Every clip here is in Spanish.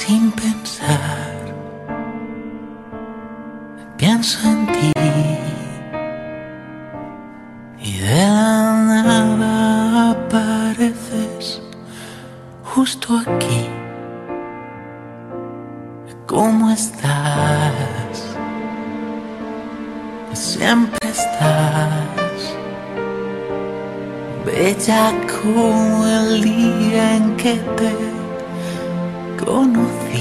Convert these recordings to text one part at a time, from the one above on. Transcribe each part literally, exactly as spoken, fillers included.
sin pensar, pienso en ti y de la nada apareces justo aquí. ¿Cómo estás? Siempre estás bella como el día en que te conocí.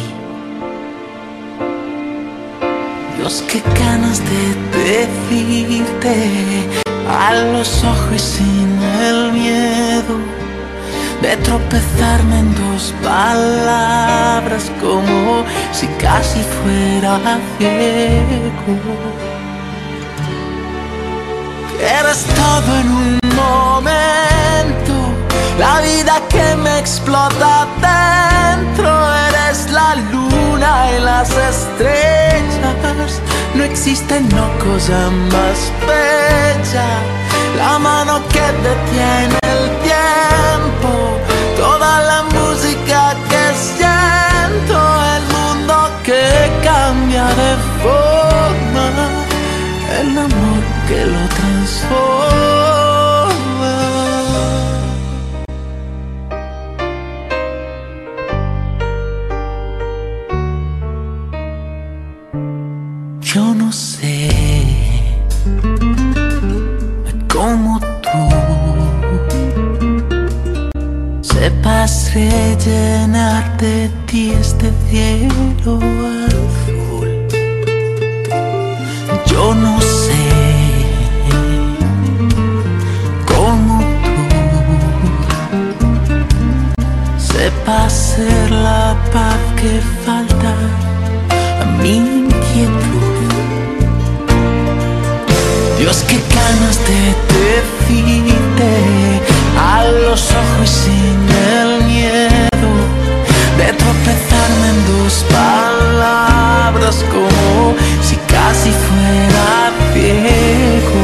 Dios, qué ganas de decirte a los ojos y sin el miedo de tropezarme en dos palabras, como si casi fuera ciego. Eres todo en un momento, la vida que me explota dentro. Eres la luna y las estrellas, no existe no cosa más bella. La mano que detiene el tiempo, toda la música que siento, el mundo que cambia de forma, el amor que lo transforma. Yo no sé cómo tú sepas rellenar de ti este cielo azul. Yo no sé cómo tú sepas ser la paz que falta a mi inquietud. Dios, qué ganas de decirte a los ojos y sin el miedo de tropezarme en dos palabras, como si casi fuera ciego.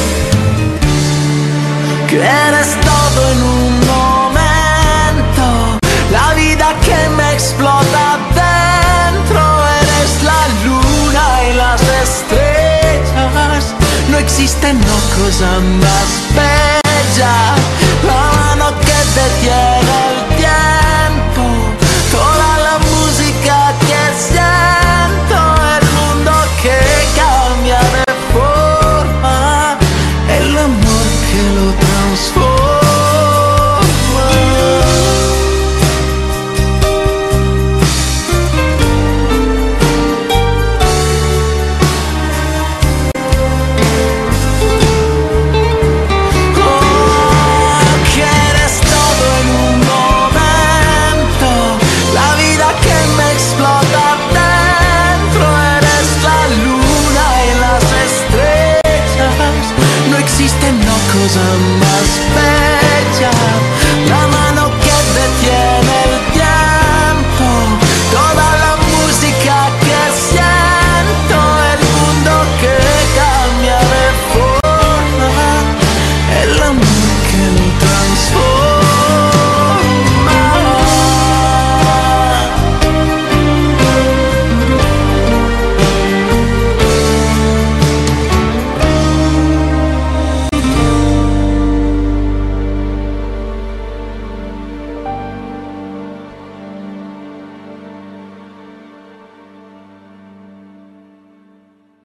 Que eres todo en un momento, la vida que me explota dentro. Eres la luna y las estrellas, no existe no cosa más bella.